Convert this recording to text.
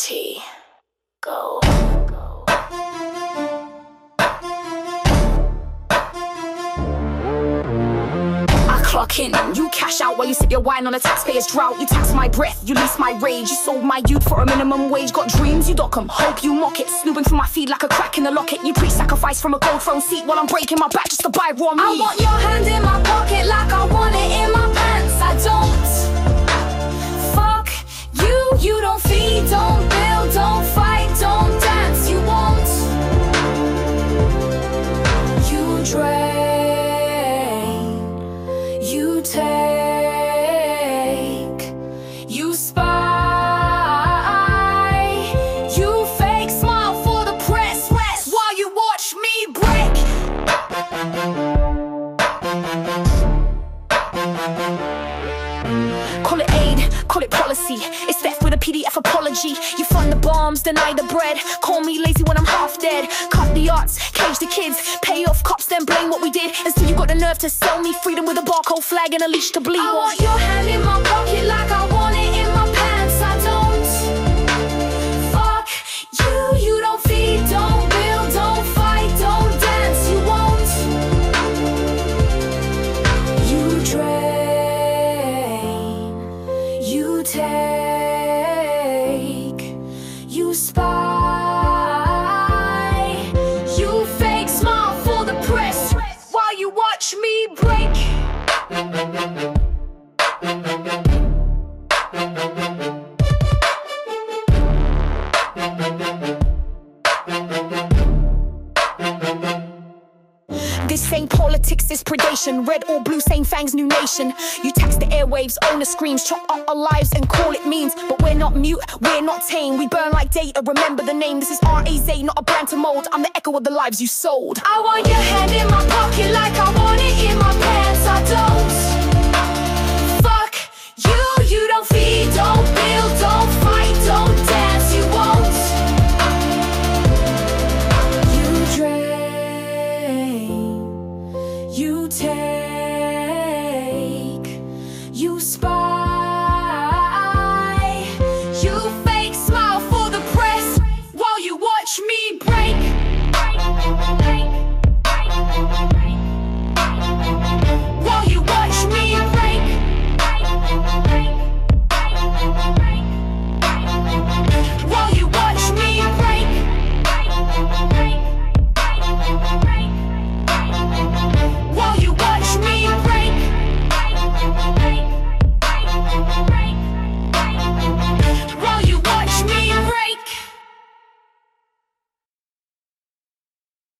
T. Go. I clock in, you cash out while you sip your wine on a taxpayer's drought. You tax my breath, you lease my rage. You sold my youth for a minimum wage. Got dreams, you dock 'em, hope you mock it. Snooping from my feet like a crack in the locket. You preach sacrifice from a gold throne seat while I'm breaking my back just to buy raw meat. I want your hand in my pocket like I want it in my pants. I don't fuck you, you don't feed, don't build, don't fight, don't dance. You won't. You drain, you take, you spy, you fake smile for the press while you watch me break. Call it aid, call it policy. It's theft with a PDF apology. You fund the bombs, deny the bread. Call me lazy when I'm half dead. Cut the arts, cage the kids. Pay off cops, then blame what we did. And still you got the nerve to sell me freedom with a barcode flag and a leash to bleed. I want your hand in my pocket like I want it in my pants. I don't fuck you, you don't feed, don't build, don't fight, don't dance. You won't. You drain, you take, you spy, you fake smile for the press while you watch me break. This ain't politics, this predation. Red or blue, same fangs, new nation. You tax the airwaves, own the screams. Chop up our lives and call it memes. But we're not mute, we're not tame. We burn like data, remember the name. This is R.A.Z., not a brand to mold. I'm the echo of the lives you sold. I want your hand in my pocket like I want it in my pants. I don't